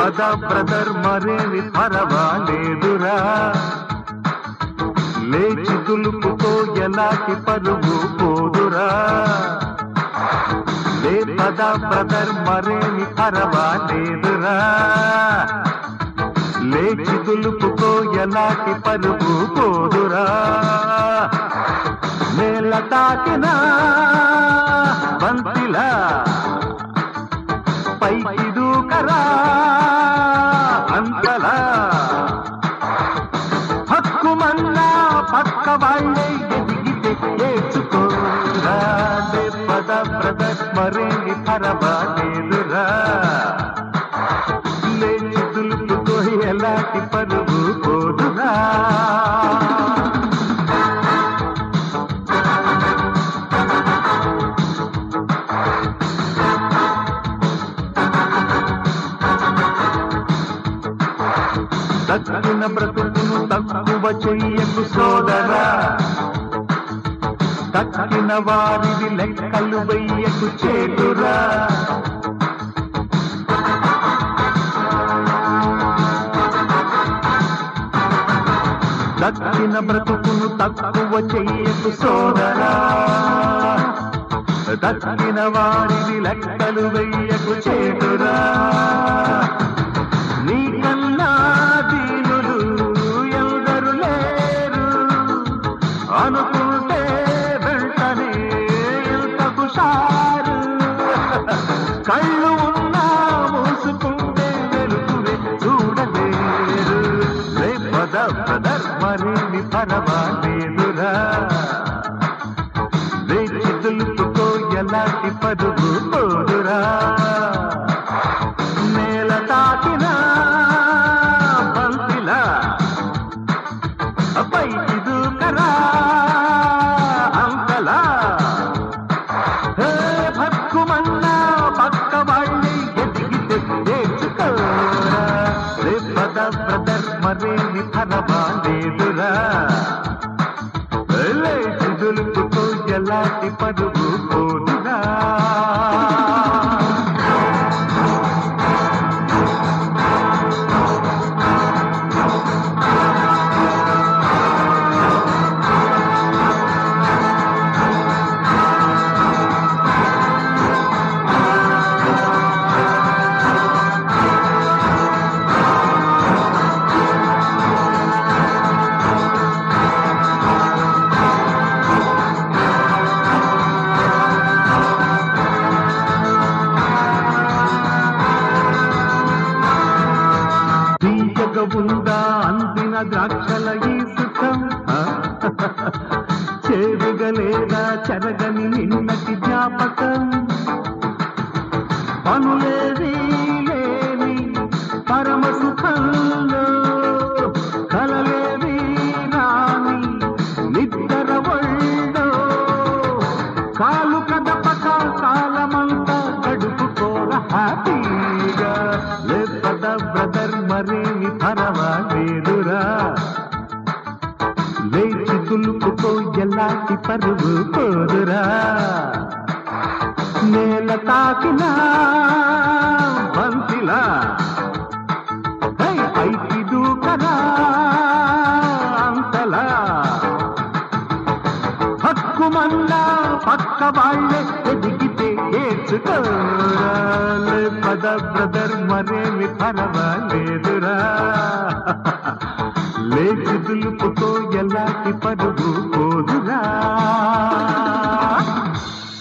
పద బ్రదర్ మరేమి పరవాలేదురా, లేచి దులుపుతో ఎలాంటి పరుగు పోదురా. లే పద బ్రదర్ మరేమి పరవాలేదురా, లేచి దులుపుతో ఎలాంటి పరుగు పోదురా. నేల తాకిన బంతిలా పైకి దూకరా అంతలా, హక్కుమన్నా పక్క వాళ్ళే ఎదిగితే ఏడ్చుకోరా. పద బ్రదర్ మరేమి పరవాలేదురా, లేచి దులుపుతో ఎలాంటి పరుగు పోదురా. తక్కిన బ్రతుకును తక్కువ చెయ్యకు సోదరా, తక్కిన వారిది లెక్కలు వెయ్యకు చేతురా. తక్కిన బ్రతుకును తక్కువ చెయ్యకు సోదరా, తక్కిన వారిది లెక్కలు వెయ్యకు చేతురా. నీకన్నా దీనులు ఎవరు లేరు అనుకుంటే వెంటనే ఎంత హుషారు. కళ్ళు ఉన్నా మూసుకుంటే వెలుగురే చూడలేరు. రే పద బ్రదర్ మరేమి పరవాలేదురా, లేచి దులుపుతో ఎలాంటి పరుగు పోదురా. నేల తాకిన బంతిలా పైకి దూకరా అంతలా, భక్కుమన్నా పక్క వాళ్ళే ఎదిగితే నేర్చుకోరా. రే పద బ్రదర్ మరేమి పరవాలేదురా, లేచి దులుపుతో ఎలాంటి పరుగు పోదురా. ఉందా అందిన ద్రాక్షల ఈ సుఖం, చేరుగలేదా చెరగని నిన్నటి జ్ఞాపకం. పనులేది లేని పరమ సుఖంలో కలలేవి రాని నిద్ర ఒళ్ళో, కాలు కదపక కాలమంతా గడుపుకోరా హ్యాపీగా. లే పద బ్రదర్ మరేమి పరవాలేదురా, లేచి దులుపుతో ఎలాంటి పరుగు పోదురా. నేల తాకిన బంతిలా పైకి దూకరా అంతలా, హక్కుమన్నా పక్క వాళ్ళే ఎదిగితే ఏడ్చుకోరా. పద బ్రదర్ మరేమి పరవాలేదురా, లేచి దులుపుతో ఎలాంటి పరుగు పోదురా.